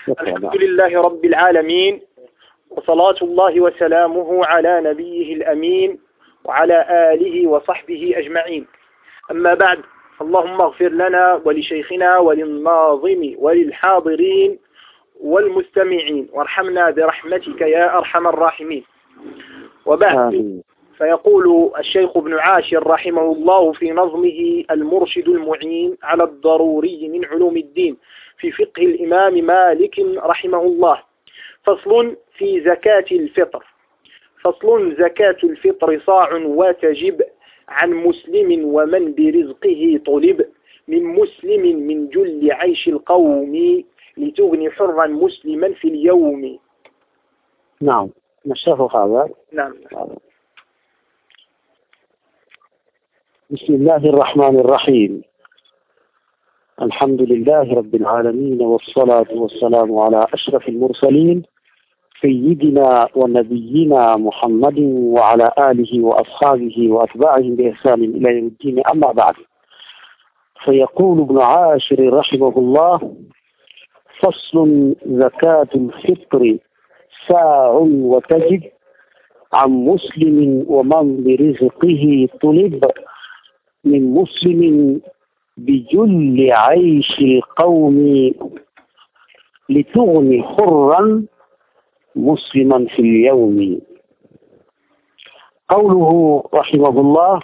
الحمد لله رب العالمين، وصلاة الله وسلامه على نبيه الأمين وعلى آله وصحبه أجمعين. أما بعد، اللهم اغفر لنا ولشيخنا وللناظم وللحاضرين والمستمعين، وارحمنا برحمتك يا أرحم الراحمين. وبعد، فيقول الشيخ ابن عاشر رحمه الله في نظمه المرشد المعين على الضروري من علوم الدين في فقه الإمام مالك رحمه الله: فصل في زكاة الفطر. فصل: زكاة الفطر صاع وتجب عن مسلم ومن برزقه طلب، من مسلم من جل عيش القوم، لتغني حرا مسلما في اليوم. نعم، نشرح هذا. نعم. بسم الله الرحمن الرحيم. الحمد لله رب العالمين، والصلاة والسلام على أشرف المرسلين سيدنا ونبينا محمد وعلى آله وأصحابه وأتباعه بإحسان إلى يوم الدين. أما بعد، فيقول ابن عاشر رحمه الله: فصل: زكاة الفطر ساع وتجب عن مسلم ومن برزقه طلب، من مسلم بجل عيش القوم، لتغني حرا مسلما في اليوم. قوله رحمه الله: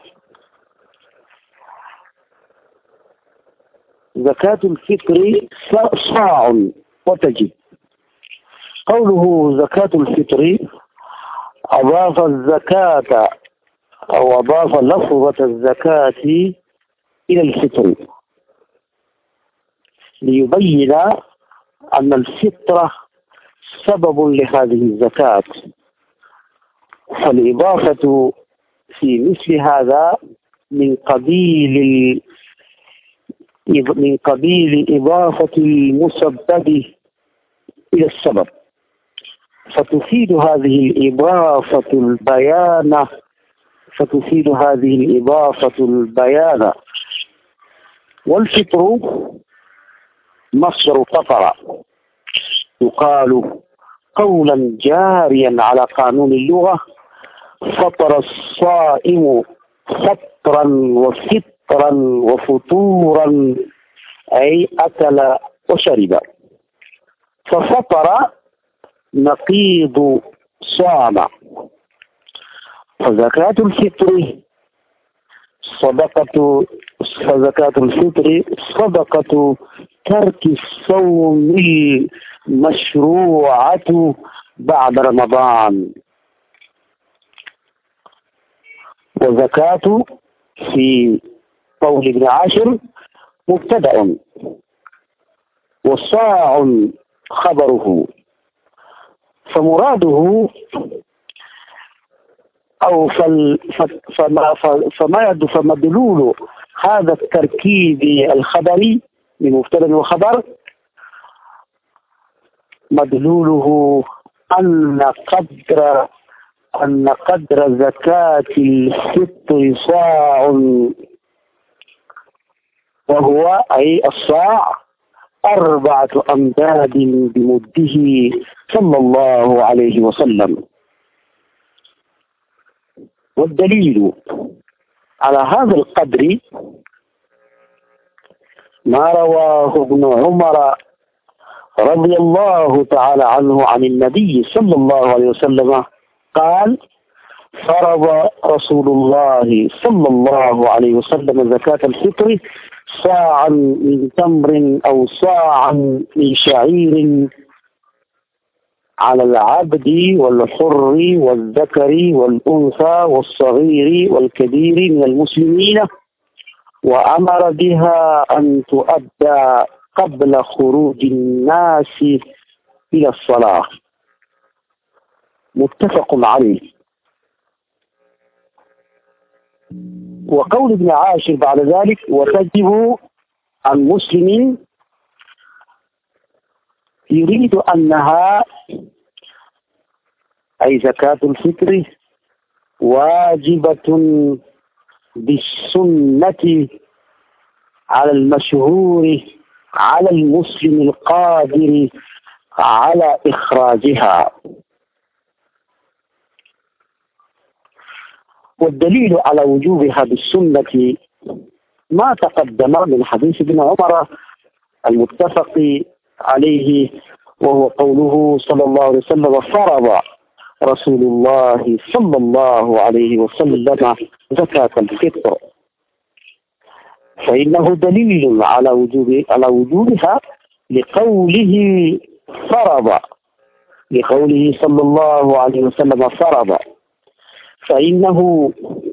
زكاة الفطر صاع وتجب. قوله زكاة الفطر أضاف الزكاة أو أضاف لفظة الزكاة إلى الفطر ليبين أن الفطرة سبب لهذه الزكاة، فالإضافة في مثل هذا من قبيل إضافة المسبب إلى السبب، فتفيد هذه الإضافة البيان. والفطر مصدر فطر، يقال قولا جاريا على قانون اللغة: فطر الصائم فطرا وفطرا وفطورا، أي أكل وشرب. ففطر نقيض صام. فزكاة الفطر صدقة ترك الصوم المشروعة بعد رمضان. وزكاة في قول ابن عاشر مبتدأ، والصاع خبره، فمراده أو فمدلول هذا التركيب الخبري من مبتدأ وخبر، مدلوله أن قدر زكاة الفطر صاع، وهو أي الصاع 4 أمداد بمده صلى الله عليه وسلم. والدليل على هذا القدر ما رواه ابن عمر رضي الله تعالى عنه عن النبي صلى الله عليه وسلم قال: فرض رسول الله صلى الله عليه وسلم زكاة الفطر صاعا من تمر أو صاعا من شعير على العبد والحر والذكر والأنثى والصغير والكبير من المسلمين، وأمر بها أن تؤدى قبل خروج الناس إلى الصلاة. متفق عليه. وقول ابن عاشر بعد ذلك: وتجب عن مسلم، يريد أنها أي زكاة الفطر واجبة بالسنة على المشهور على المسلم القادر على إخراجها. والدليل على وجوبها بالسنة ما تقدم من حديث ابن عمر المتفق عليه، وهو قوله صلى الله عليه وسلم: فرض رسول الله صلى الله عليه وسلم زكاة الفطر. فإنه دليل على وجوبها لقوله فرض، لقوله صلى الله عليه وسلم فرض، فإنه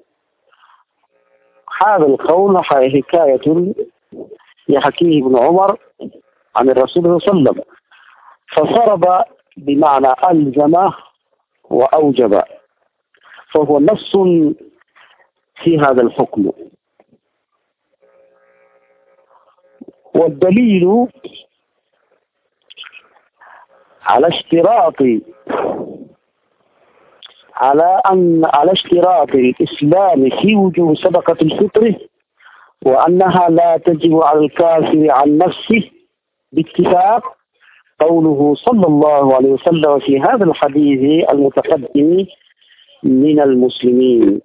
هذا القول حكاية يحكيه ابن عمر عن الرسول صلى الله عليه وسلم، ففرض بمعنى ألزم وأوجب، فهو نص في هذا الحكم. والدليل على اشتراط الإسلام في وجوب صدقة الفطر وأنها لا تجب على الكافر عن نفسه باتفاق قوله صلى الله عليه وسلم في هذا الحديث المتقدم: من المسلمين.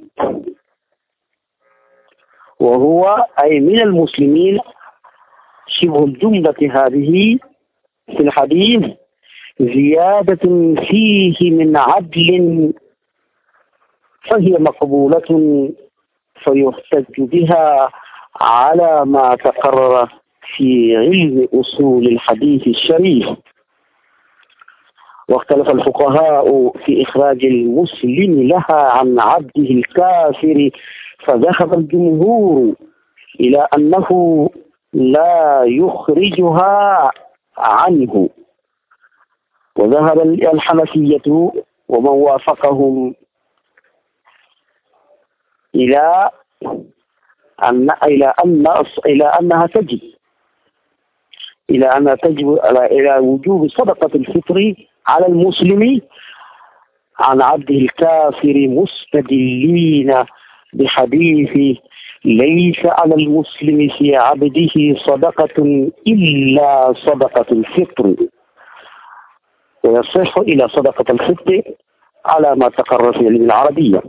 وهو أي من المسلمين شبه الجملة هذه في الحديث زيادة فيه من عدل، فهي مقبولة فيحتج بها على ما تقرر في علم أصول الحديث الشريف. واختلف الفقهاء في إخراج المسلم لها عن عبده الكافر، فذهب الجمهور إلى أنه لا يخرجها عنه، وذهب الحنفية ومن وافقهم إلى أنها تجب إلى وجوب صدقة الفطر على المسلم عن عبده الكافر، مستدلين بحديث: ليس على المسلم في عبده صدقة إلا صدقة الفطر. ويصح إلى صدقة الفطر على ما تقرر في علم العربية،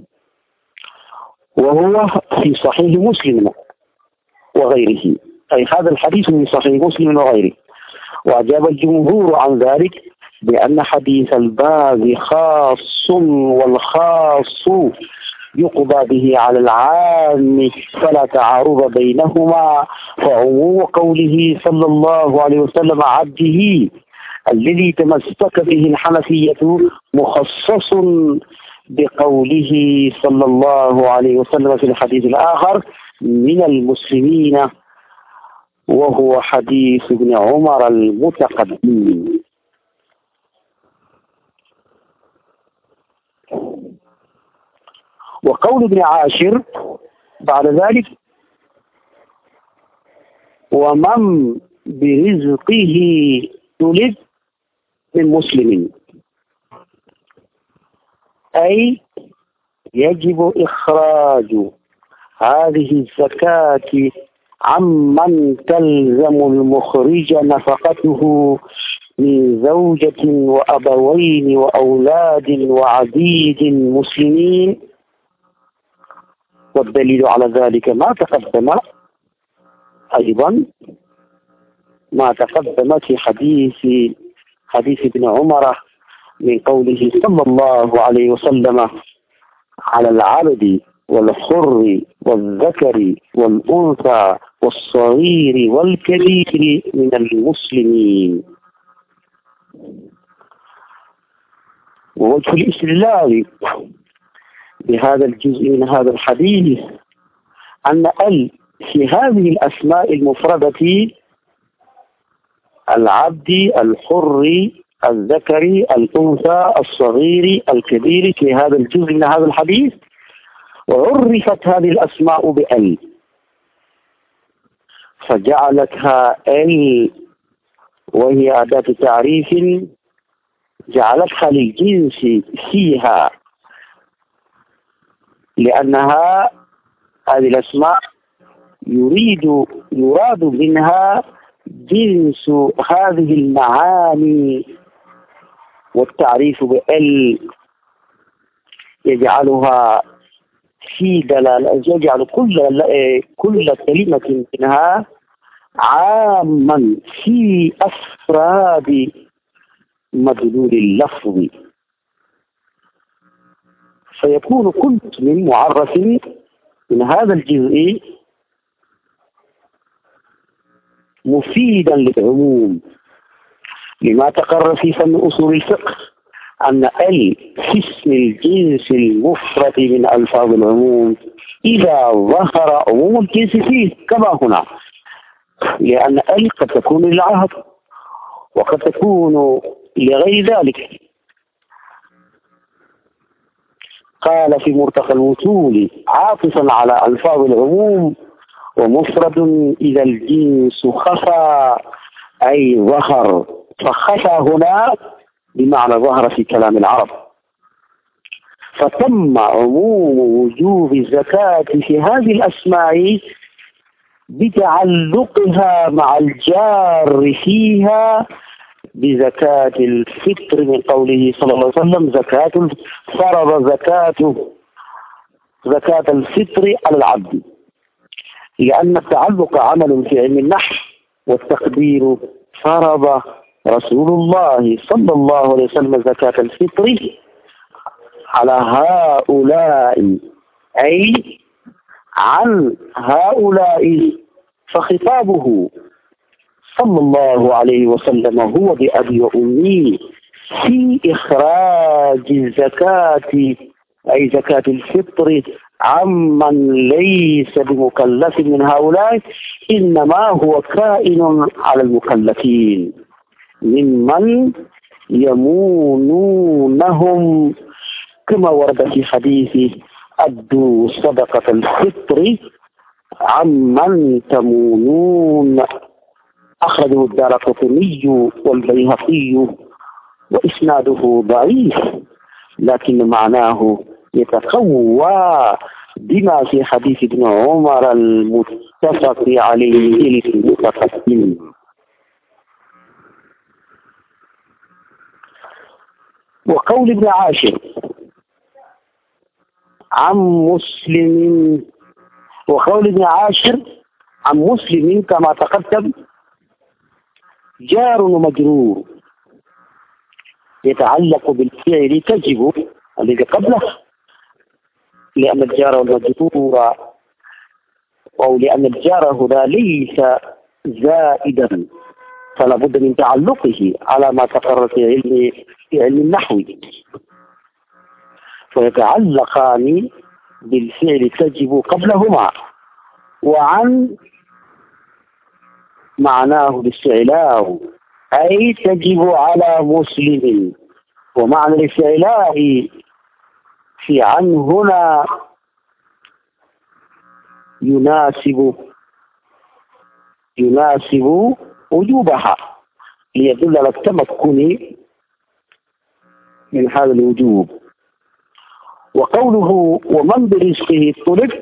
وهو في صحيح مسلم وغيره، أي هذا الحديث من صحيح مسلم وغيره. وأجاب الجمهور عن ذلك بأن حديث الباب خاص، والخاص يقضى به على العام فلا تعارض بينهما، فعموم قوله صلى الله عليه وسلم عبده الذي تمسك به الحنفية مخصص بقوله صلى الله عليه وسلم في الحديث الآخر: من المسلمين، وهو حديث ابن عمر المتقدم. وقول ابن عاشر بعد ذلك: ومن برزقه تلد من مسلم، أي يجب إخراج هذه الزكاة عمن تلزم المخرج نفقته من زوجة وأبوين وأولاد وعبيد مسلمين. والدليل على ذلك ما تقدم في حديث ابن عمر من قوله صلى الله عليه وسلم: على العبد والحر والذكر والأنثى والصغير والكبير من المسلمين. ووجه الاستدلال بهذا الجزء من هذا الحديث أن في هذه الأسماء المفردة: العبد، الحر، الذكر، الأنثى، الصغير، الكبير، في هذا الجزء من هذا الحديث عرفت هذه الأسماء بأل، فجعلتها وهي أداة تعريف، جعلتها للجنس فيها، لأنها هذه الأسماء يراد منها جنس هذه المعاني والتعريف بال يجعلها في دلالة، يجعل كل كلمة منها عاما في أفراد مدلول اللفظ، فيكون كل من معرف من هذا الجزء مفيدا للعموم، لما تقرر في فن أصول الفقه أن في اسم الجنس المفرد من ألفاظ العموم إذا ظهر عموم الجنس فيه كما هنا، لأن قد تكون للعهد وقد تكون لغير ذلك. قال في مرتقى الوصول عاطفا على ألفاظ العموم: ومفرد إذا الجنس خفى أي ظهر، فخفى هنا بمعنى ظهر في كلام العرب، فتم عموم وجوب الزكاة في هذه الأسماء بتعلقها مع الجار فيها بزكاة الفطر، من قوله صلى الله عليه وسلم: فرض زكاة الفطر على العبد، لأن التعلق عمل في علم النحو، والتقدير فرض رسول الله صلى الله عليه وسلم زكاة الفطر على هؤلاء، أي عن هؤلاء، فخطابه صلى الله عليه وسلم هو بأبي وأمي في إخراج الزكاة، أي زكاة الفطر، عمن ليس بمكلف من هؤلاء، إنما هو كائن على المكلفين ممن يمونونهم، كما ورد في حديث: أدوا صدقة الفطر عمن تمونون، أخرجه الدارقطني والبيهقي وإسناده ضعيف، لكن معناه يتقوى بما في حديث ابن عمر المتفق عليه المتقدم. وقول ابن عاشر عن مسلم كما تقدم جار ومجرور يتعلق بالفعل تجب الذي قبله، لأن الجار والمجرور أو لأن الجار هنا ليس زائدا، فلا بد من تعلقه على ما تقرر في علم النحو، فيتعلقان بالفعل تجب قبلهما. وعن معناه الاستعلاء، أي تجب على مسلم، ومعنى الاستعلاء في عن هنا يناسب وجوبها، ليدل على التمكن من هذا الوجوب. وقوله: ومن برزقه طلب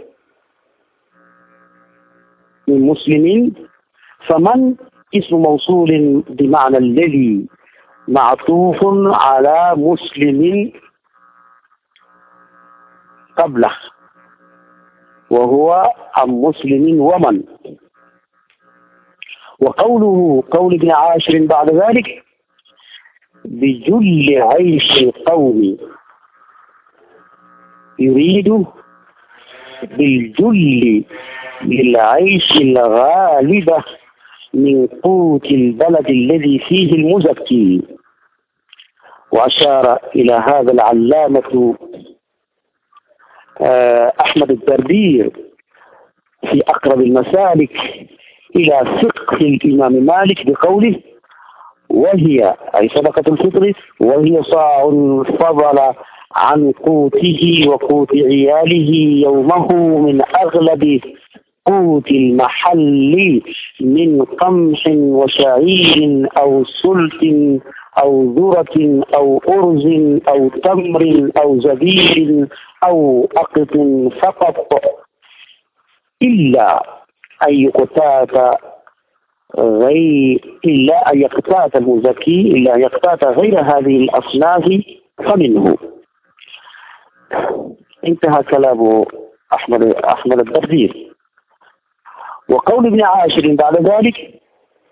من مسلم، فمن اسم موصول بمعنى الذي، معطوف على مسلم قبله، وهو عن مسلم ومن. وقوله قول ابن عاشر بعد ذلك: بجل عيش القوم، يريد بالجل للعيش الغالبة من قوت البلد الذي فيه المزكي. وأشار إلى هذا العلامة أحمد الدردير في أقرب المسالك إلى فقه الإمام مالك بقوله: وهي أي صدقة الفطر وهي صاع فضل عن قوته وقوت عياله يومه من أغلب قوت المحل من قمح وشعير أو سلط أو ذرة أو أرز أو تمر أو زبيب أو أقط فقط، إلا أن يقتات إلا أن يقتات المزكي إلا أن يقتات غير هذه الأصناف فمنه. انتهى كلام أحمد الدردير. وقول ابن عاشر بعد ذلك: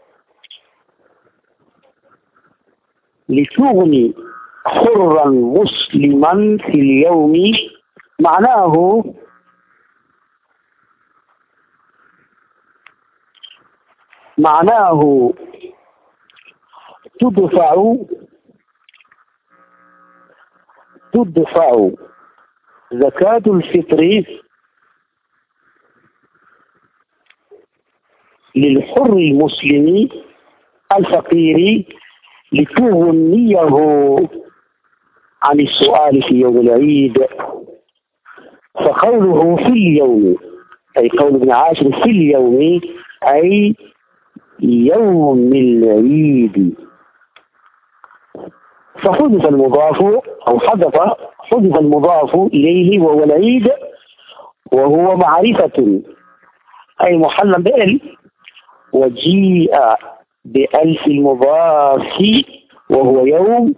لتغني حرا مسلما في اليوم، معناه تدفع زكاة الفطر للحر المسلم الفقير لتغنيه عن السؤال في يوم العيد. فقوله في اليوم، أي قول ابن عاشر في اليوم، أي يوم العيد. فحذف المضاف أو حذف المضاف إليه وهو العيد، وهو معرفة أي محلا بأل، وجيء بألف المضاف وهو يوم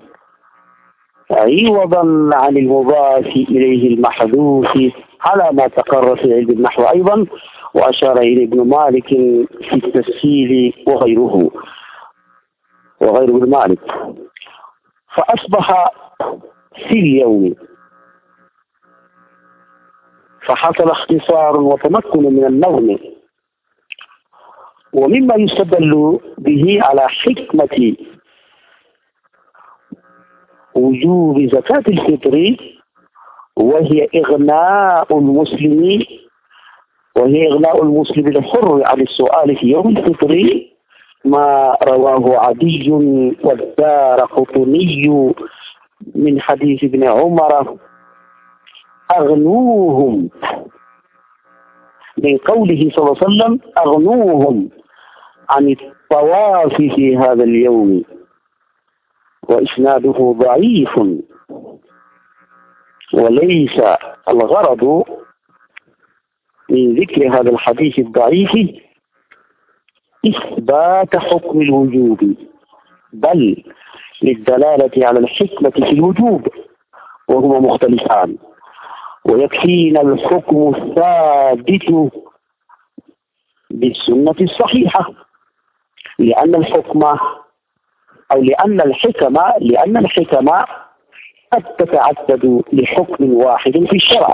عوضا عن المضاف إليه المحذوف، على ما تقرر في علم النحو أيضا، وأشار إليه ابن مالك في التسهيل وغير ابن مالك. فأصبح في اليوم، فحصل اختصار وتمكن من النظم. ومما يستدل به على حكمة وجوب زكاة الفطر وهي إغناء المسلم الحر عن السؤال في يوم الفطر، ما رواه عدي والدارقطني من حديث ابن عمر: أغنوهم، من قوله صلى الله عليه وسلم: أغنوهم عن الطواف في هذا اليوم. وإسناده ضعيف، وليس الغرض من ذكر هذا الحديث الضعيف إثبات حكم الوجوب، بل للدلالة على الحكمة في الوجوب، وهما مختلفان. ويكفينا الحكم الثابت بالسنة الصحيحة، لأن الحكمة قد تتعدد لحكم واحد في الشرع،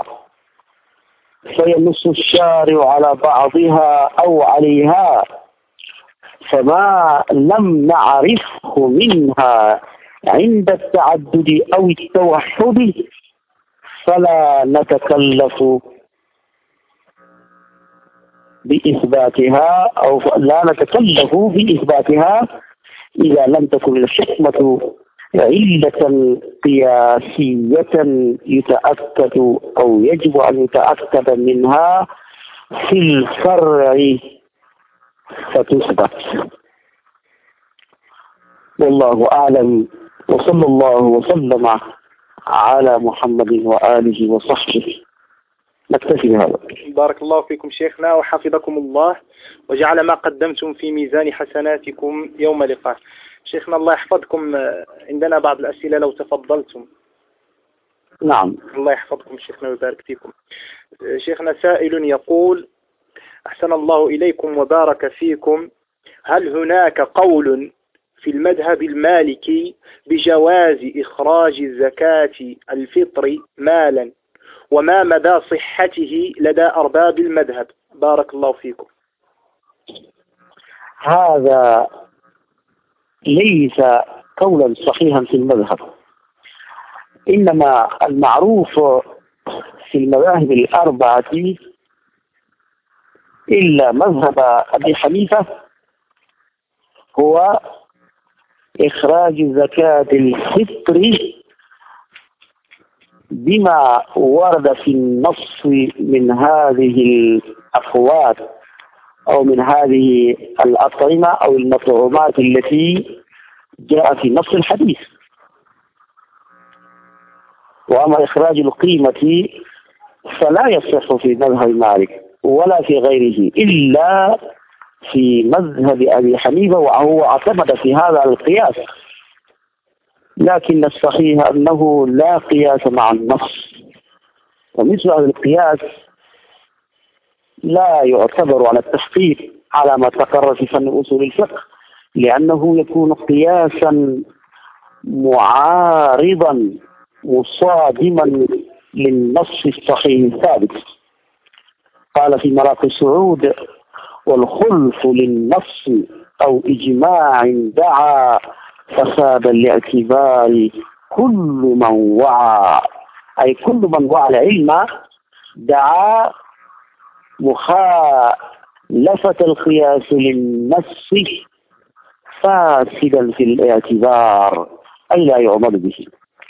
فينص الشارع على بعضها أو عليها، فما لم نعرفه منها عند التعدد أو التوحد فلا نتكلف بإثباتها إذا لم تكن الحكمة علة قياسية يتأكد أو يجب أن يتأكد منها في الفرع فتثبت. والله أعلم، وصلى الله وسلم على محمد وآله وصحبه. نكتفي بهذا. بارك الله فيكم شيخنا وحفظكم الله، وجعل ما قدمتم في ميزان حسناتكم يوم لقاء. شيخنا الله يحفظكم، عندنا بعض الأسئلة لو تفضلتم. نعم. الله يحفظكم شيخنا ويبارك فيكم. شيخنا سائل يقول: أحسن الله إليكم وبارك فيكم، هل هناك قول في المذهب المالكي بجواز إخراج زكاة الفطر مالا، وما مدى صحته لدى أرباب المذهب؟ بارك الله فيكم. هذا ليس قولا صحيحا في المذهب، إنما المعروف في المذاهب الأربعة إلا مذهب أبي حنيفة هو إخراج زكاة الفطر بما ورد في النص من هذه الأقوات أو من هذه الأطعمة أو المطعومات التي جاء في نص الحديث. وأما إخراج القيمة فلا يصح في مذهب مالك ولا في غيره إلا في مذهب أبي حنيفة، وهو اعتمد في هذا القياس، لكن الصحيح أنه لا قياس مع النص، ومثل هذا القياس لا يعتبر على التحقيق على ما تقرر في فن أصول الفقه، لأنه يكون قياسا معارضا مصادما للنص الصحيح الثابت. قال في مراقي السعود: والخلف للنص أو إجماع دعا فساد الاعتبار كل من وعى، أي كل من وعى العلم دعا مخالفة القياس للنص فاسدا في الاعتبار، أي لا يعمل به.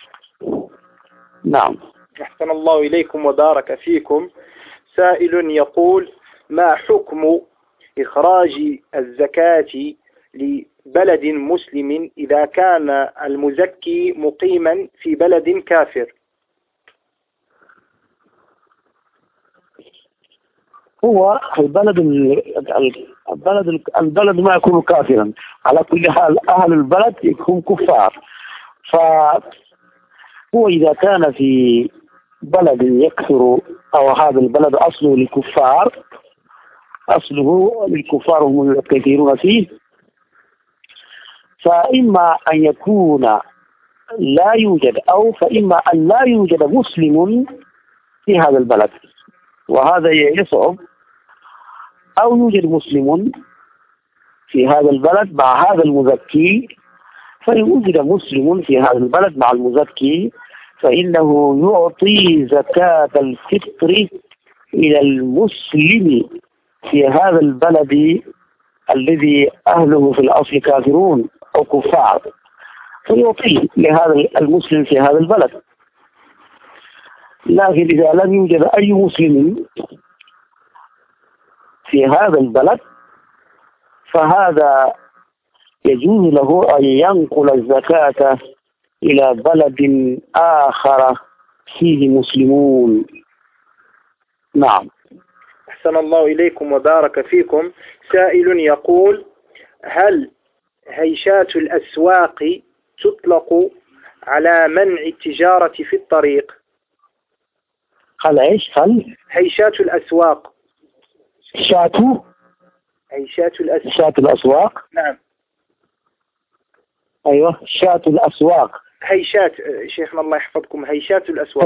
نعم. أحسن الله إليكم وبارك فيكم. سائل يقول: ما حكم إخراج الزكاة لبلد مسلم إذا كان المزكي مقيما في بلد كافر؟ هو البلد ما يكون كافرا، على كل حال أهل البلد يكون كفار. فهو إذا كان في بلد يكثر، أو هذا البلد أصله للكفار هم الكثيرون فيه، فإما أن يكون لا يوجد، أو فإما أن لا يوجد مسلم في هذا البلد، وهذا يصعب، أو يوجد مسلم في هذا البلد مع هذا المزكي. فإن وجد مسلم في هذا البلد مع المزكي فإنه يعطي زكاة الفطر إلى المسلم في هذا البلد الذي أهله في الأصل كافرون أو كفار، فيعطيه لهذا المسلم في هذا البلد. لكن إذا لم يوجد أي مسلم في هذا البلد فهذا يجوز له أن ينقل الزكاة إلى بلد آخر فيه مسلمون. نعم. أحسن الله إليكم وبارك فيكم. سائل يقول: هل هيشات الأسواق تطلق على منع التجارة في الطريق؟ هل هيشات الأسواق. شات الأسواق. نعم. أيوة، شات الأسواق. هيشات شيخنا الله يحفظكم، هيشات الأسواق.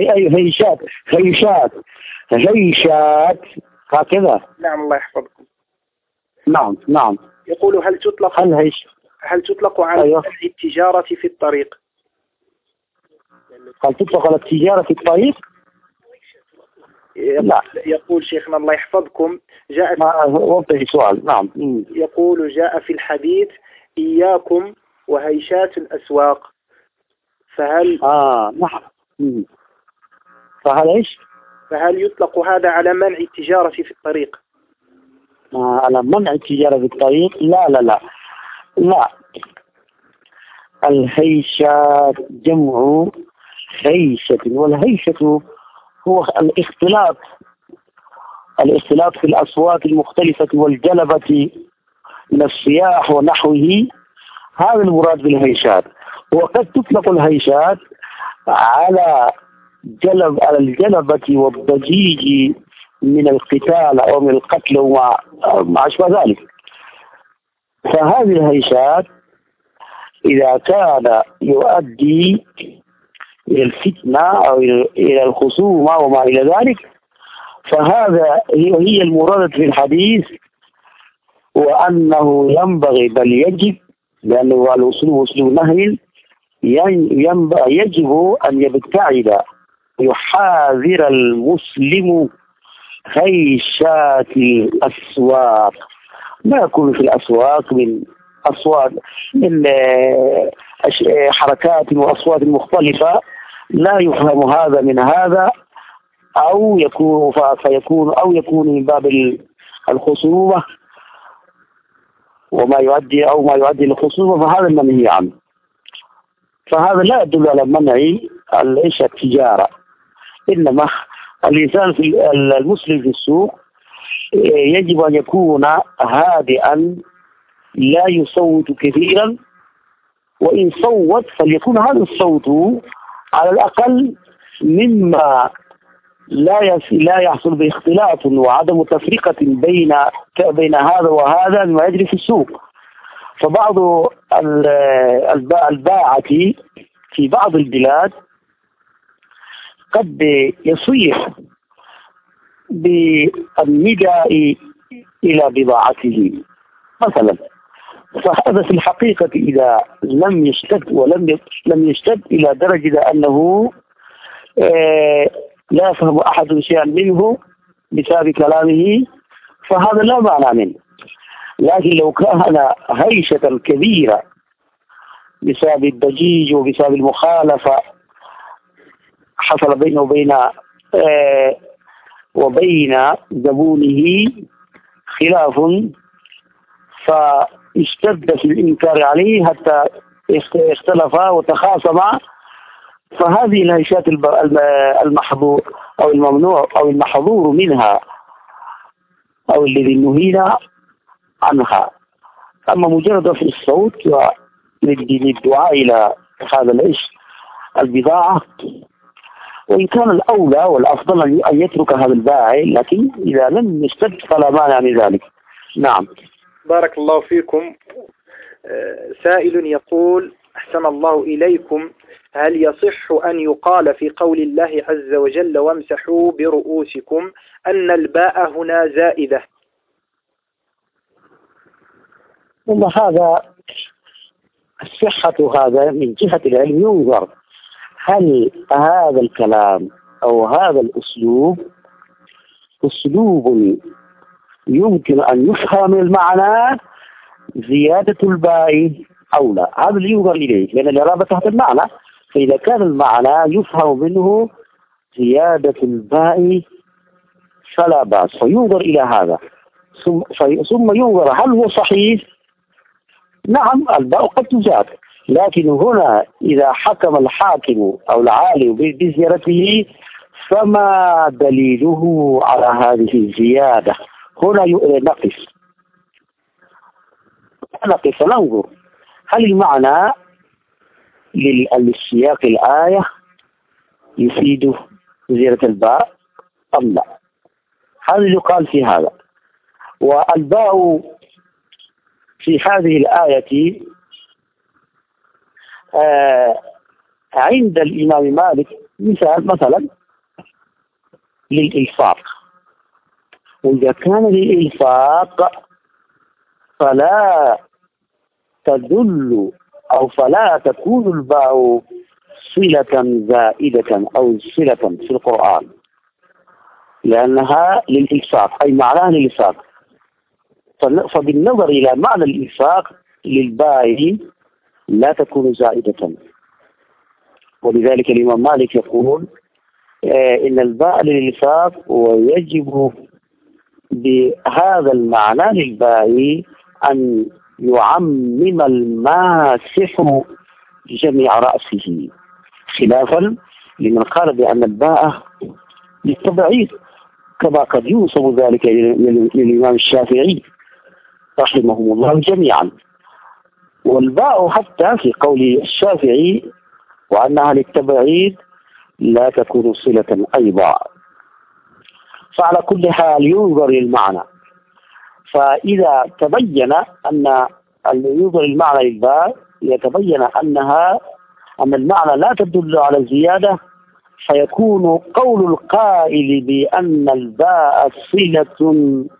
هيشات هكذا. نعم الله يحفظكم. نعم. يقول: هل تطلق على أيوة. التجارة في الطريق؟ هل تطلق على التجارة في الطريق؟ لا. يقول شيخنا الله يحفظكم: وضح سؤال. نعم. يقول: جاء في الحديث: إياكم وهيشات الأسواق، فهل نعم. فهل إيش؟ فهل يطلق هذا على منع التجارة في الطريق؟ على منع التجارة في الطريق؟ لا. الهيشات جمع هيشة، والهيشة هو الاختلاط في الأصوات المختلفة والجلبة من الصياح ونحوه، هذا المراد بالهيشات. وقد تطلق الهيشات على الجلبة والضجيج من القتال أو من القتل وما أشبه ذلك. فهذه الهيشات إذا كان يؤدي إلى الفتنة أو إلى الخصومة وما إلى ذلك، فهذا هي المرادة في الحديث، وأنه ينبغي بل يجب، لأنه الأسلوب أسلوب نهي، يجب أن يبتعد يحاذر المسلم هيشات الأسواق. ما يكون في الأسواق من أصوات، من حركات وأصوات مختلفة لا يفهم هذا من هذا، أو يكون من باب الخصومة وما يؤدي للخصومة، فهذا المنهي عنه. فهذا لا يدل على منع التجارة، إنما الإنسان المسلم في السوق يجب أن يكون هادئا لا يصوت كثيرا، وإن صوت فليكون هذا الصوت على الأقل مما لا يحصل باختلاط وعدم تفرقة بين هذا وهذا مما يجري في السوق. فبعض الباعة في بعض البلاد قد يصيح بالنداء إلى بضاعته مثلا، فهذا في الحقيقة إذا لم يشتد إلى درجة أنه لا يفهم أحد شيئا منه بسبب كلامه، فهذا لا معنى منه. لكن لو كان هيشة كبيرة بسبب الضجيج وبسبب المخالفة حصل بينه وبين زبونه خلاف، فاشتد في الإنكار عليه حتى اختلفا وتخاصما، فهذه الهيشات المحظور أو الممنوع أو المحظور منها أو الذي نهينا عنها. أما مجرد رفع الصوت للدعاء إلى هذا البضاعة، وإن كان الأولى والأفضل أن يترك هذا البائع، لكن إذا لم يشتد فلا مانع من ذلك. نعم. بارك الله فيكم. سائل يقول: أحسن الله إليكم، هل يصح أن يقال في قول الله عز وجل وامسحوا برؤوسكم أن الباء هنا زائدة؟ والله هذا الصحة هذا من جهة العلم ينظر، هل هذا الكلام أو هذا الأسلوب يمكن أن يفهم المعنى زيادة الباء أو لا، هذا اللي ينظر إليه، لأن الإرادة تحت المعنى. فإذا كان المعنى يفهم منه زيادة الباء فلا بأس، فينظر إلى هذا ثم ينظر هل هو صحيح. نعم الباء قد تزاد، لكن هنا إذا حكم الحاكم أو العالم بزيادته فما دليله على هذه الزيادة؟ هنا نقف وننظر هل المعنى للسياق الآية يفيد زيادة الباء أم لا. هذا يقال في هذا. والباء في هذه الآية عند الإمام مالك مثلا للإلصاق، وإذا كان للإلصاق فلا تدل أو فلا تكون الباء صلة زائدة أو صلة في القرآن، لأنها للإلصاق أي معناها للإلصاق. فبالنظر إلى معنى الإلصاق للباء لا تكون زائدة، ولذلك الإمام مالك يقول إن الباء للإلصاق، ويجب بهذا المعنى للباء أن يعمم الماسح جميع رأسه، خلافا لمن قال بأن الباء للتبعيد، كما قد يوصف ذلك للإمام الشافعي رحمهم الله جميعا. والباء حتى في قول الشافعي وأنها للتبعيد لا تكون صلة أيضا. فعلى كل حال ينظر للمعنى، فإذا تبين أن ينظر المعنى للباء يتبين أن المعنى لا تدل على الزيادة، فيكون قول القائل بأن الباء صلة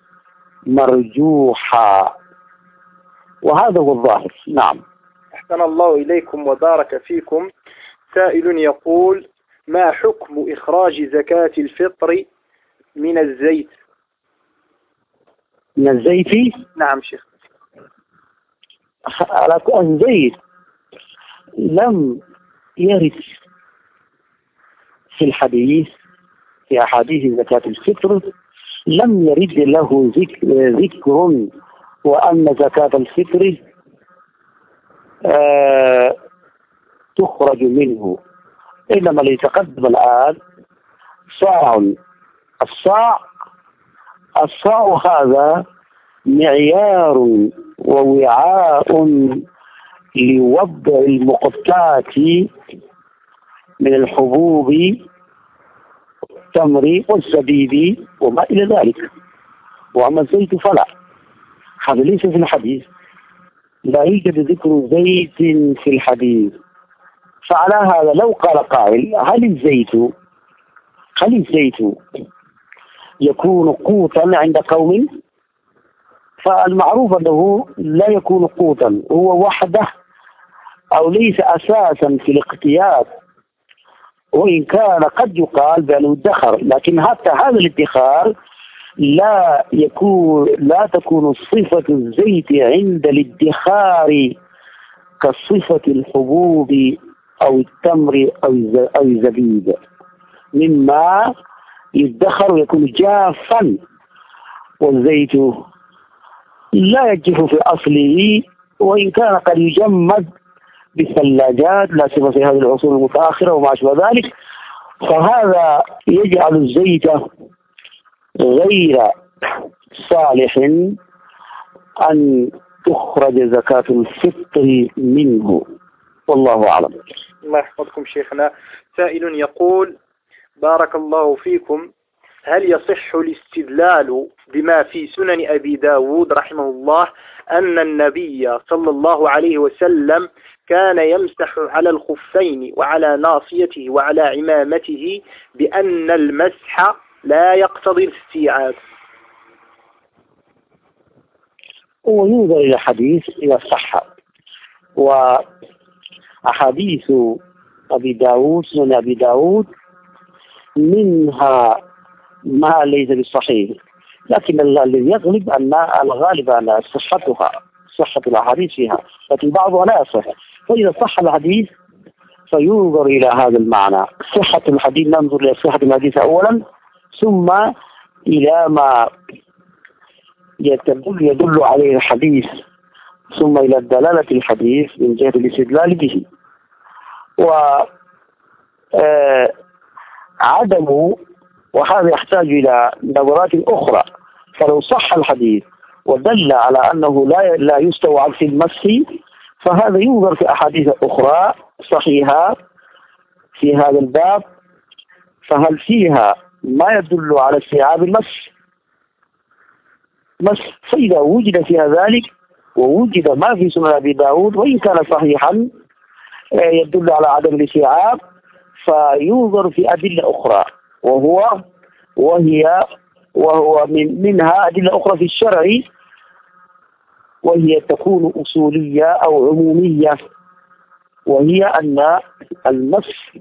مرجوحة، وهذا هو الظاهر. نعم. أحسن الله إليكم وبارك فيكم. سائل يقول: ما حكم إخراج زكاة الفطر من الزيت؟ من الزيت؟ نعم شيخ. على الزيت لم يرد في الحديث، في أحاديث زكاة الفطر لم يرد له ذكر وأن زكاة الفطر تخرج منه، إنما اللي يتقدم الآن الصاع الصاع هذا معيار ووعاء لوضع المقطعات من الحبوب والتمر والزبيب وما إلى ذلك. وأما الزيت فلا، هذا ليس في الحديث، لا يوجد ذكر زيت في الحديث. فعلى هذا لو قال قائل هل الزيت يكون قوتا عند قوم؟ فالمعروف أنه لا يكون قوتا هو وحده، أو ليس أساسا في الاقتياد، وإن كان قد يقال بأنه ادخر، لكن حتى هذا الادخار لا تكون صفة الزيت عند الادخار كصفة الحبوب أو التمر أو الزبيب، مما يدخر ويكون جافا. والزيت لا يجف في أصله، وإن كان قد يجمد بالثلاجات، لا سيما في هذه العصور المتأخرة وما أشبه ذلك، فهذا يجعل الزيت غير صالح أن تخرج زكاة الفطر منه، والله أعلم. الله يحفظكم شيخنا. سائل يقول: بارك الله فيكم، هل يصح الاستدلال بما في سنن أبي داود رحمه الله أن النبي صلى الله عليه وسلم كان يمسح على الخفين وعلى ناصيته وعلى عمامته بأن المسح لا يقتضي الاستيعاب؟ وينظر إلى حديث إذا صح، وأحاديث أبي داود سنن أبي داود منها ما ليس بالصحيح، لكن الذي يغلب أن الغالب أن صحة الأحاديث فيها، لكن بعضها لا يصح. فإذا صح الحديث فينظر إلى هذا المعنى، صحة الحديث، ننظر إلى صحة الحديث أولا، ثم إلى ما يدل عليه الحديث، ثم إلى دلالة الحديث من جهة الاستدلال به. وهذا يحتاج إلى نظرات أخرى. فلو صح الحديث ودل على أنه لا يستوعب في المسح، فهذا ينظر في أحاديث أخرى صحيحة في هذا الباب، فهل فيها ما يدل على استيعاب المسح؟ فإذا وجد فيها ذلك ووجد ما في سنن أبي داود وإن كان صحيحا يدل على عدم الاستيعاب، فينظر في أدلة أخرى، وهو منها أدلة أخرى في الشرع، وهي تكون أصولية أو عمومية، وهي أن المسح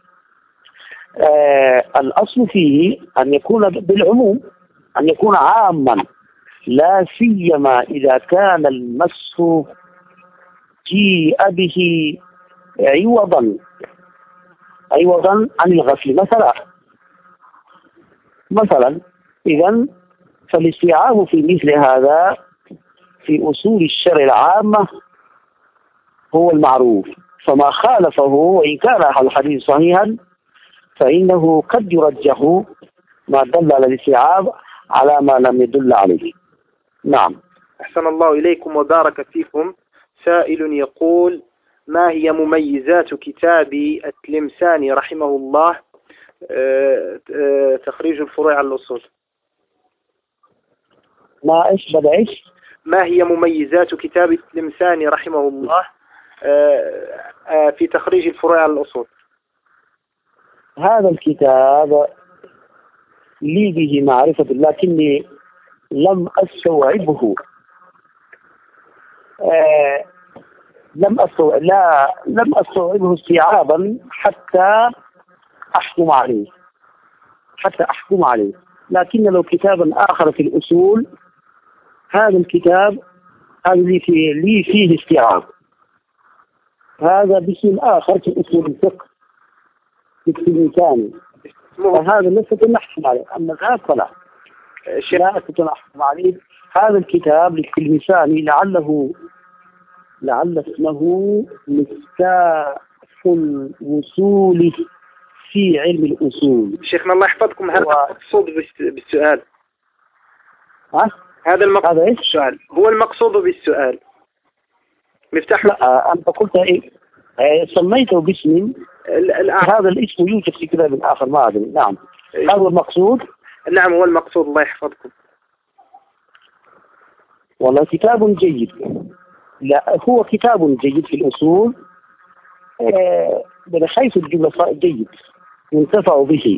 الأصل فيه أن يكون بالعموم، أن يكون عاما، لا سيما إذا كان المسح جيء به عوضا عن الغسل مثلا. إذن فالاستيعاب في مثل هذا في أصول الشرع العامة هو المعروف، فما خالفه وإن كان الحديث صحيحا فإنه قد يرجح ما دل على الاستيعاب على ما لم يدل عليه. نعم. أحسن الله إليكم وبارك فيكم. سائل يقول: ما هي مميزات كتاب التلمساني رحمه الله تخريج الفروع على الأصول؟ ما هي مميزات كتاب التلمساني رحمه الله في تخريج الفروع على الأصول؟ هذا الكتاب لي به معرفة لكني لم أستوعبه. لم أستوعبه استيعابا حتى أحكم عليه. لكن لو كتابا آخر في الأصول، هذا الكتاب لي فيه استيعاب. هذا باسم آخر في أصول الفقه، باسم ثاني، فهذا لست نحكم عليه. أما هذا فلا نحكم عليه. هذا الكتاب للتلمساني لعل اسمه مفتاح الوصول في علم الأصول. شيخنا الله يحفظكم، هل تقصد بالسؤال؟ ها؟ هذا المقصود هذا إيش؟ بالسؤال، هو المقصود بالسؤال مفتاح. لا أنت قلت إيه؟ سميته باسم، هذا الاسم يوجد في كتاب آخر ما أدري. نعم هذا هو المقصود. نعم هو المقصود، الله يحفظكم. والله كتاب جيد. لا هو كتاب جيد في الأصول، من حيث الجملة جيد ينتفع به،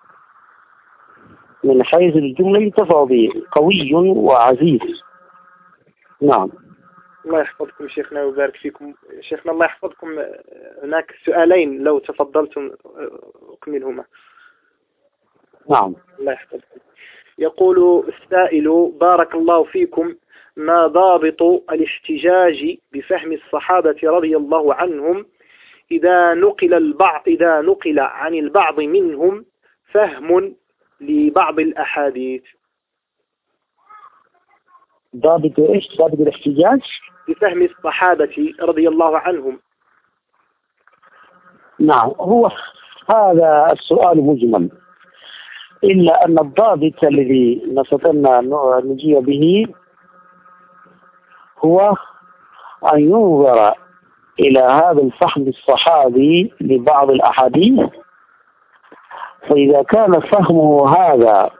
من حيث الجملة ينتفع به، قوي وعزيز. نعم الله يحفظكم شيخنا ويبارك فيكم شيخنا، الله يحفظكم. هناك سؤالين لو تفضلتم أكملهما. نعم. الله يحفظكم. يقول السائل: بارك الله فيكم، ما ضابط الاحتجاج بفهم الصحابة رضي الله عنهم إذا نقل عن البعض منهم فهم لبعض الأحاديث؟ ضابط إيش؟ ضابط الاحتجاج بفهم الصحابة رضي الله عنهم. نعم هو هذا السؤال مجمل، إلا أن الضابط الذي نستطيع نجيب به هو أن ينظر إلى هذا الفهم الصحابي لبعض الأحاديث، فإذا كان فهمه هذا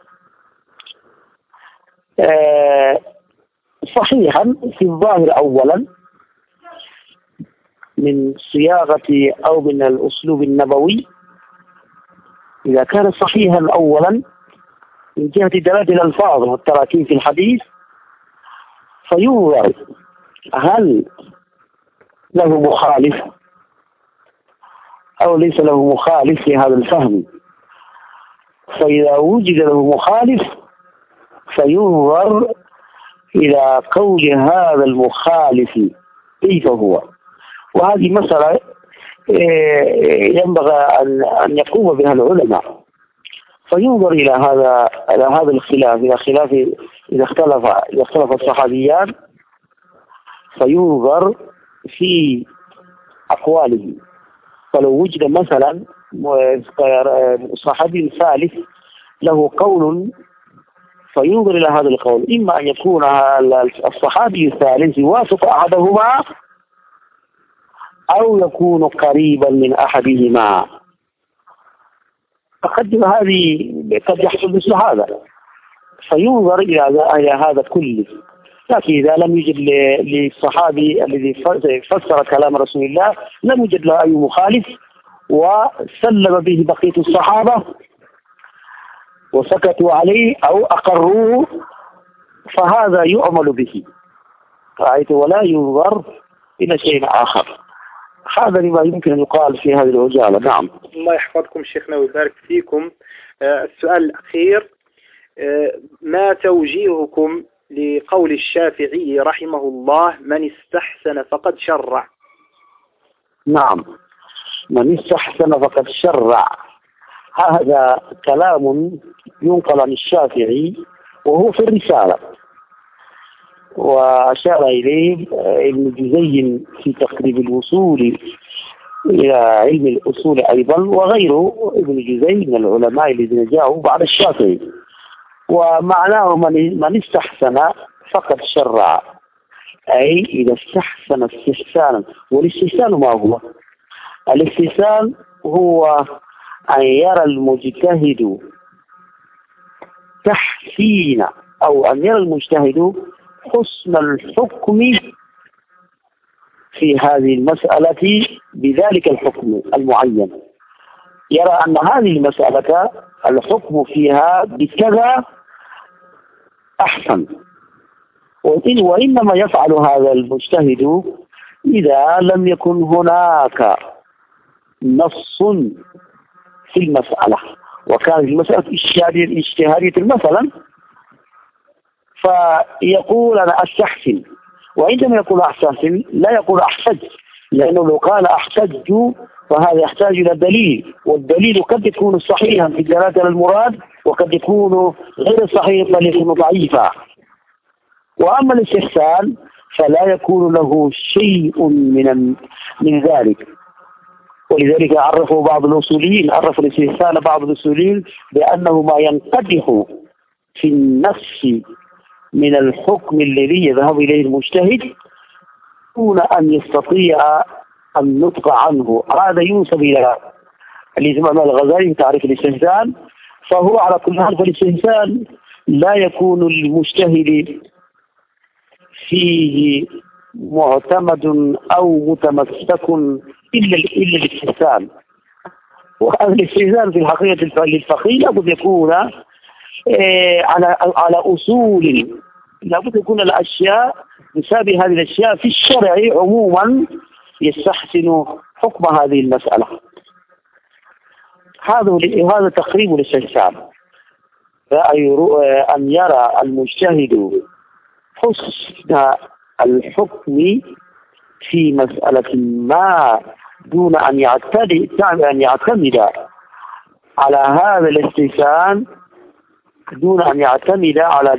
صحيحا في الظاهر أولا من صياغة أو من الأسلوب النبوي، إذا كان صحيحا أولا من جهة دلالة الألفاظ والتراكيب في الحديث، فينظر هل له مخالف أو ليس له مخالف في هذا الفهم. فإذا وجد له مخالف فينظر إلى قول هذا المخالف كيف هو، وهذه مسألة ينبغي أن يقوم بها العلماء. فينظر إلى هذا الخلاف، إلى خلاف إذا اختلف الصحابيان، فينظر في أقواله. فلو وجد مثلا صحابي ثالث له قول، فينظر إلى هذا القول، إما أن يكون الصحابي الثالث يوافق أحدهما أو يكون قريبا من أحدهما. قد يحصل مثل هذا، فينظر إلى هذا كله. لكن إذا لم يوجد للصحابي الذي فسر كلام رسول الله لم يوجد له أي مخالف وسلم به بقية الصحابة وسكتوا عليه أو أقروه، فهذا يعمل به ولا ينظر إلى شيء آخر. هذا لما يمكن أن يقال في هذه العجالة. نعم. الله يحفظكم شيخنا ويبارك فيكم. السؤال الأخير: ما توجيهكم لقول الشافعي رحمه الله: من استحسن فقد شرع؟ نعم، من استحسن فقد شرع، هذا كلام ينقل عن الشافعي وهو في الرسالة، وأشار إليه ابن جزي في تقريب الوصول إلى علم الأصول أيضا، وغيره ابن جزي من العلماء الذين جاءوا بعد الشافعي. ومعناه من استحسن فقد شرع، أي إذا استحسن استحسانا. والاستحسان ما هو؟ الاستحسان هو أن يرى المجتهد تحسين، أو أن يرى المجتهد حسن الحكم في هذه المسألة بذلك الحكم المعين، يرى أن هذه المسألة الحكم فيها بكذا أحسن. وإنما يفعل هذا المجتهد إذا لم يكن هناك نص في المسألة، وكانت المسألة اجتهادية مثلا، فيقول أنا أستحسن. وعندما يقول أستحسن لا يقول أحتج، لأنه لو قال أحتج فهذا يحتاج إلى دليل، والدليل قد يكون صحيحا في دلالة المراد وقد يكون غير صحيح بل يكون ضعيفا. وأما الاستحسان فلا يكون له شيء من ذلك. ولذلك عرفوا بعض الأصوليين، عرفوا الاستحسان بعض الأصوليين بأنه ما ينقدح في النفس من الحكم الذي يذهب إليه المجتهد دون أن يستطيع النطق عنه. هذا ينسب إلى الإمام الغزالي في تعريف الاستحسان. فهو على كل حال فالاستحسان لا يكون للمجتهد فيه معتمد أو متمسك إلا الاستحسان. وهذا الاستحسان في الحقيقة للفقيه لابد يكون على أصول، لابد يكون الأشياء بسبب هذه الأشياء في الشرع عموما يستحسن حكم هذه المسألة. هذا تقريب الاستحسان، أن يرى المجتهد حسن الحكم في مسألة ما دون أن يعتمد على هذا الاستحسان، دون أن يعتمد على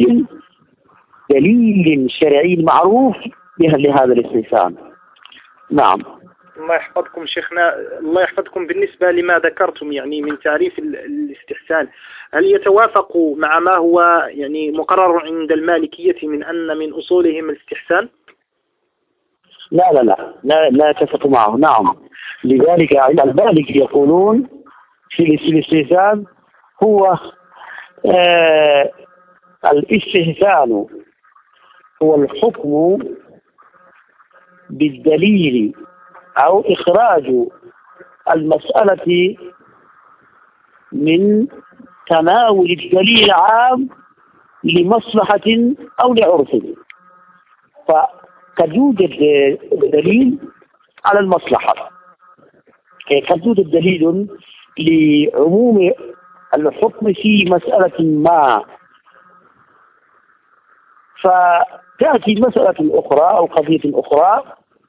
دليل شرعي معروف لهذا الاستحسان. نعم. الله يحفظكم شيخنا. الله يحفظكم. بالنسبة لما ذكرتم يعني من تعريف الاستحسان، هل يتوافق مع ما هو يعني مقرر عند المالكية من أن من أصولهم الاستحسان؟ لا يتفق معه. نعم. لذلك عند المالك يقولون في الاستحسان هو الاستحسان هو الحكم بالدليل أو إخراج المسألة من تناول الدليل العام لمصلحة أو لعرف. فقد يوجد دليل على المصلحة، قد يوجد دليل لعموم الحكم في مسألة ما، فتأتي مسألة أخرى أو قضية أخرى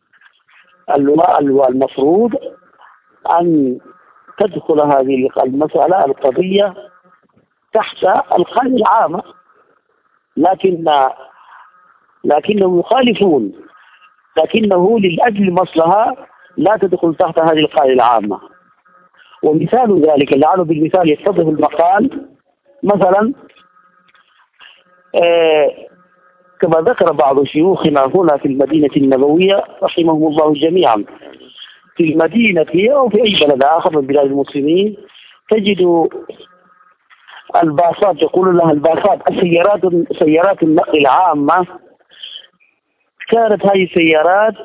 المفروض أن تدخل هذه المسألة القضية تحت القاعدة العامة، لكنهم يخالفون، لكنه لأجل المصلحة لا تدخل تحت هذه القاعدة العامة. ومثال ذلك لعله بالمثال يتضح المقال. مثلا كما ذكر بعض شيوخنا هنا في المدينة النبوية رحمهم الله جميعا، في المدينة أو في أي بلد آخر من بلاد المسلمين تجد الباصات، يقول لها الباصات، سيارات النقل العامة. كانت هذه السيارات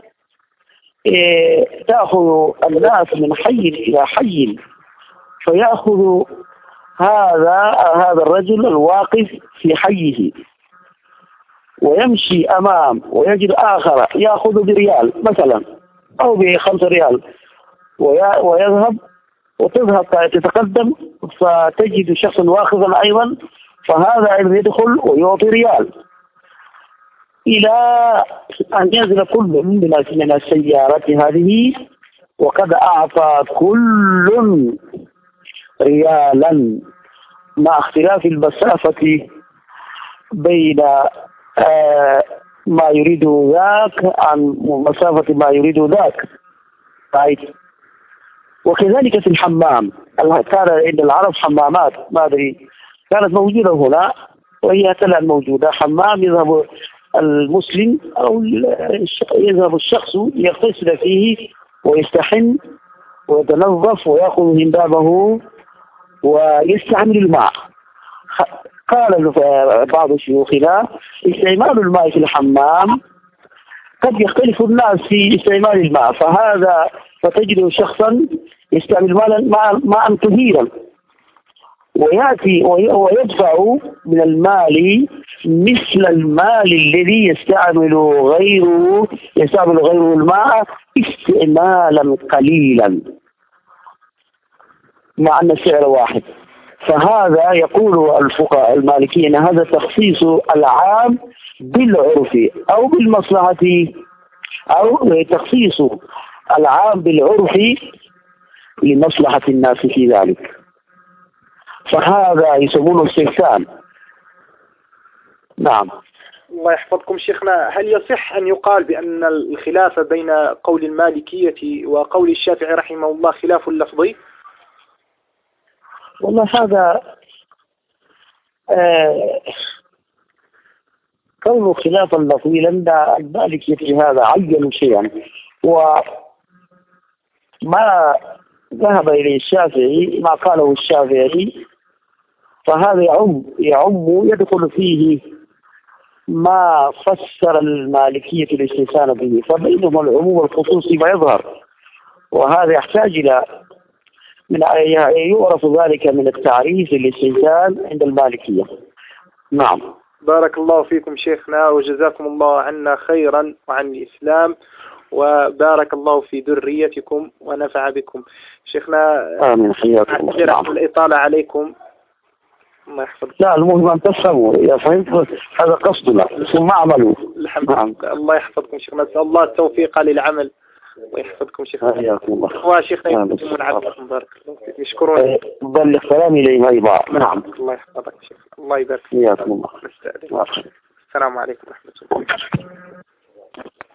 تأخذ الناس من حي إلى حي، فيأخذ هذا الرجل الواقف في حيه ويمشي أمام، ويجد آخر يأخذ بريال مثلا أو ب5 ريال، وتذهب تتقدم فتجد شخص واقفا أيضا، فهذا أيضا يدخل ويعطي ريال، إلى أن ينزل كل من السيارة هذه وقد أعطى كل ريالا، مع اختلاف المسافة بين ما يريد ذاك عن مسافة ما يريد ذاك. طيب. وكذلك في الحمام، كان عند العرب حمامات، ما أدري كانت موجودة هنا وهي تلا موجودة، حمام يذهب المسلم أو يذهب الشخص يغتسل فيه ويستحم ويتنظف ويأخذ من بابه ويستعمل الماء. قال بعض شيوخنا استعمال الماء في الحمام قد يختلف الناس في استعمال الماء، فتجد شخصا يستعمل ماء طهيرا ويأتي ويدفع من المال مثل المال الذي يستعمل غيره الماء استعمالا قليلا مع أن السعر واحد. فهذا يقول الفقهاء المالكيين أن هذا تخصيص العام بالعرف أو بالمصلحة، أو تخصيص العام بالعرف لمصلحة الناس في ذلك، فهذا يسمونه استحسان. نعم. الله يحفظكم شيخنا. هل يصح أن يقال بأن الخلاف بين قول المالكية وقول الشافعي رحمه الله خلاف لفظي؟ والله هذا كونه خلافا لطيلا لا المالكية في هذا عينوا شيئا، وما ذهب إليه الشافعي ما قاله الشافعي فهذا يعم يدخل فيه ما فسر المالكية الاستثناء به، فبينهم العموم والخصوص ما يظهر، وهذا يحتاج إلى من يعرف ذلك من التعريف الاستثناء عند المالكية. نعم. بارك الله فيكم شيخنا، وجزاكم الله عنا خيرا وعن الإسلام، وبارك الله في ذريتكم ونفع بكم شيخنا. آمين. حياكم الله. نعم. الإطالة عليكم. الله يحفظكم. لا المهم أن تفهموا يا فهمت، هذا قصدنا ثم اعملوا. الحمد لله. الله يحفظكم شيخنا، نسأل الله التوفيق للعمل ويحفظكم شيخنا. حياكم الله. وشيخنا يقدمون عبدكم بارك الله فيك. يشكرون. بلغ سلامي إليهم أيضا. نعم. الله يحفظك شيخ. الله يبارك. حياكم الله. السلام عليكم ورحمة الله.